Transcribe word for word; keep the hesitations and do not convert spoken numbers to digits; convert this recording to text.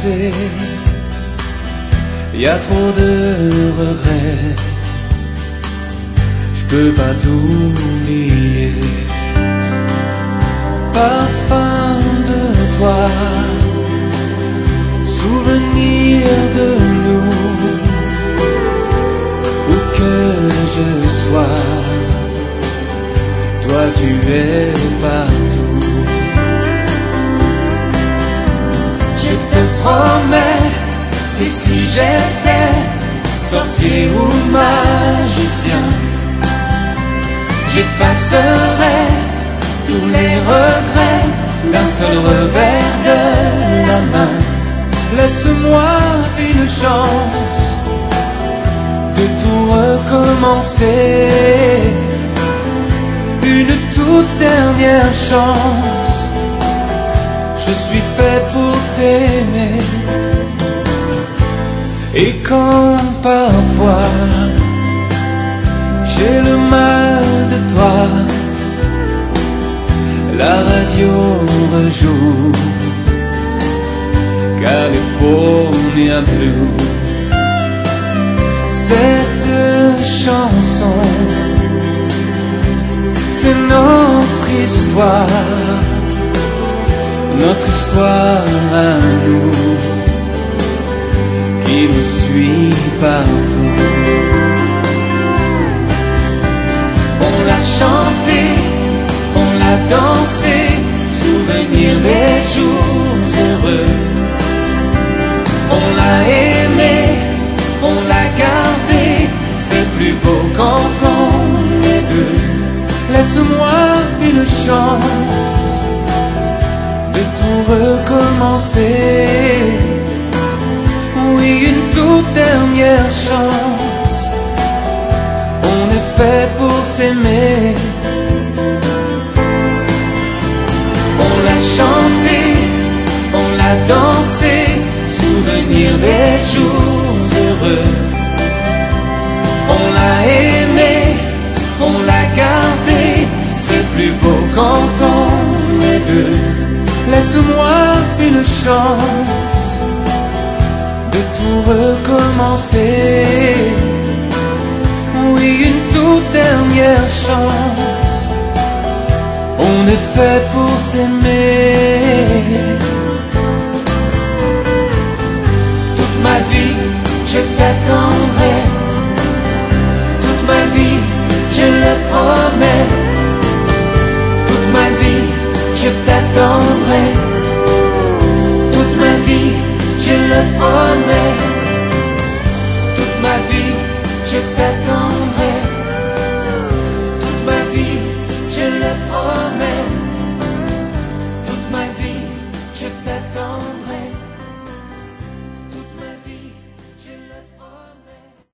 passé, y a trop de regrets, je peux pas t'oublier. Parfum de toi, souvenir de nous, où que je sois, toi tu es partout. Je te promets que si j'étais sorcier ou magicien, j'effacerais tous les regrets d'un seul revers de la main. Laisse-moi une chance de tout recommencer, une toute dernière chance. Je suis fait pour t'aimer. Et quand parfois j'ai le mal de toi, la radio rejoue California Blue. Cette chanson, c'est notre histoire, notre histoire à nous, qui nous suit partout. On l'a chanté, on l'a dansé, souvenir des jours heureux. On l'a aimé, on l'a gardé, c'est plus beau quand on est deux. Laisse-moi une chance de tout recommencer. Oui, une toute dernière chance. On est fait pour s'aimer. On l'a chanté, on l'a dansé, souvenir des jours heureux. On l'a aimé, on l'a gardé, c'est plus beau quand on est deux. Laisse-moi une chance de tout recommencer. Oui, une toute dernière chance. On est fait pour s'aimer. Toute ma vie, je t'attendrai. Toute ma vie, je le promets. Toute ma vie, je t'attendrai. Toute ma vie, je le promets. Toute ma vie, je t'attendrai.